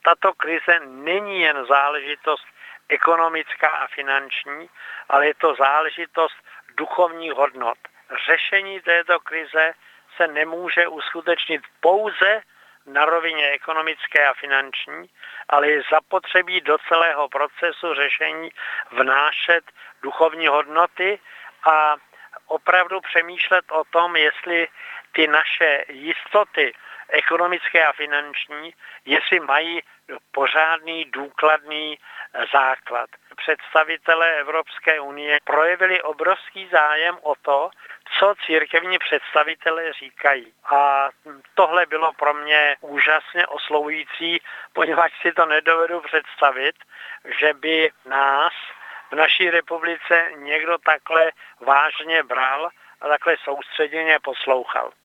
tato krize není jen záležitost ekonomická a finanční, ale je to záležitost duchovních hodnot. Řešení této krize se nemůže uskutečnit pouze na rovině ekonomické a finanční, ale je zapotřebí do celého procesu řešení vnášet duchovní hodnoty a opravdu přemýšlet o tom, jestli ty naše jistoty ekonomické a finanční, jestli mají pořádný, důkladný základ. Představitelé Evropské unie projevili obrovský zájem o to, co církevní představitelé říkají. A tohle bylo pro mě úžasně oslovující, poněvadž si to nedovedu představit, že by nás v naší republice někdo takhle vážně bral a takhle soustředěně poslouchal.